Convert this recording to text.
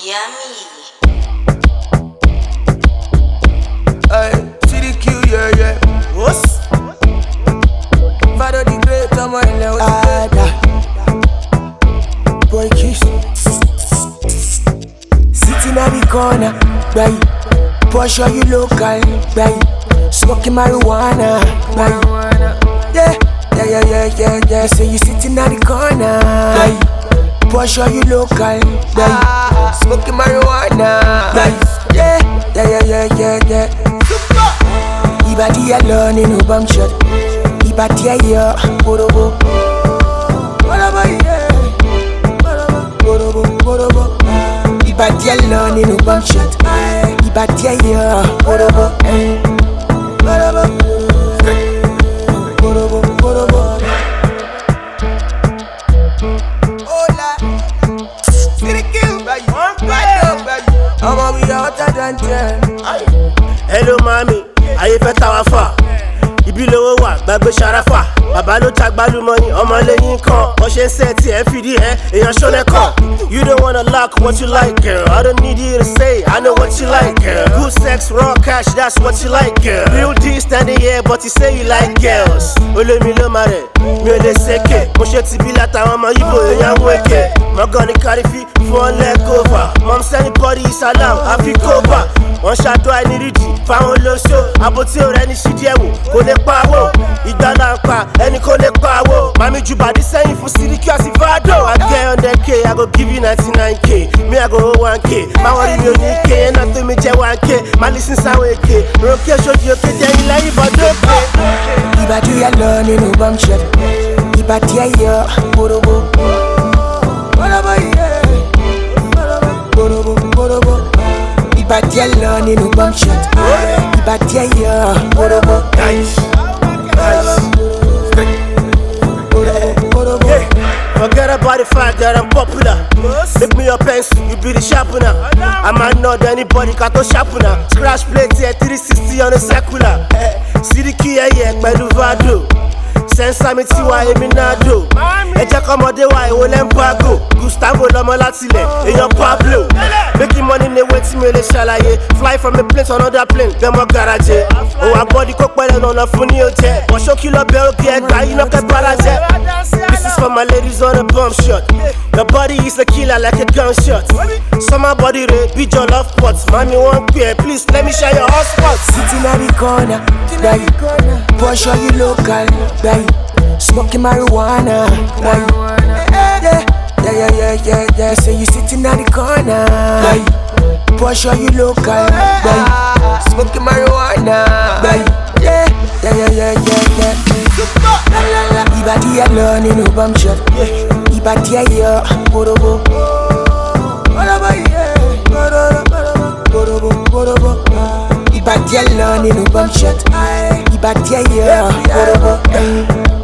Yummy. CDQ, yeah. What's? Father the great, I'm in the boy kiss. Sitting at the corner, baby. Porsche, you local, baby. Smoking marijuana, baby. Yeah. So you sitting at the corner, baby. Porsche, you local, baby. Smoking marijuana, baby. Yeah. Ibadi alone in a bum shot. Ibadi ayo, borobo. Ibadi alone in a bum shot. Ibadi ayo, borobo. Hola, I'ma be hotter than 10. Hello mami, ayé fẹ́ ta wá fà. Ibi lówó wà, gbàgbé ṣàràfà. Bàbá ló ta gbálùmọ̀ ni ọmọ lẹ́yìn kan. Wọ́n ṣe ń sẹ́ tí ẹ fìdí ẹ, èèyàn ṣọ́lẹ̀ kan. You don't wanna lock what you like, girl. I don't need you to say, I know what you like, girl. Good sex, raw cash, that's what you like, girl. Real D standing here, but you say you like girls. Olómi ló máa rẹ̀, mi ò lè ṣèké. Mo ṣe ti bí látàwọn ọmọ Ibo èèyàn ń wéke. Mọ̀gàn ní kárífì fún ọ lẹ́kọ̀ọ́fà. Mom send body is allowed, àfi kóbà. Wọ́n ṣàtọ́ àìnírídìí fáwọn olóṣó. Àbótí ọ̀rẹ́ ní ṣídìí ẹ̀wò kò lè pawó. Ìgbà náà ń pa ẹni kò lè pawó. Màmí ju bàdí sẹ́yìn fún Sídíkì àti Vado. I get 100K, I go give you 99K. Me I go hold 1K. Má wọrí mi ò ní K, ẹ̀ náà tó mi jẹ́ 1K. Má lè sin sáwọn èké. Ronke ṣojú òkè jẹ́ ilẹ̀ ìbọ̀dọ̀ pé. Ibadi alone in a bum shot. Ibadi ayo, borobo. Ibadi alone in a bum shot. Ibadi ayo, borobo. Forget about the fact that I'm popular. Make me your pencil, you be the sharpener. I might not anybody got to sharpener. Scratch plate here, 360 on the circular. Sídíkì ẹ̀yẹ pẹ̀lú Vado. Sẹ́nsá mi ti wá èmi náà dò. Ẹ jẹ́ kọ́mọdé wa èwo lẹ́ ń bágò. Gustavo lọmọ látilẹ̀, èèyàn Pablo. Making money ní ewé tí mi ò lè ṣàlàyé. Fly from a plane to another plane, bẹ́ẹ̀ garaje. Òwò àbọ̀dì kó pẹ́lẹ́ lọ́nà fún ní oúnjẹ. Bọ̀ṣókí lọ bẹ òkè ẹgbàá yìí náà kẹ́ bára jẹ. This is for my ladies on a bum shot. Your body is a killer like a gunshot. Summer body rate, be your love pot. Mommy one pair, please let me share your hotspot. Sitting at the corner, baby. Porsche, you local, baby. Smoking marijuana, baby. Yeah. So you sitting at the corner, baby. Porsche, you local, baby. Smoking marijuana, baby. Yeah. Ibadi alone in a bum shot. Ibadi ayo, borobo. Ibadi alone in a bum shot. Ibadi ayo, borobo.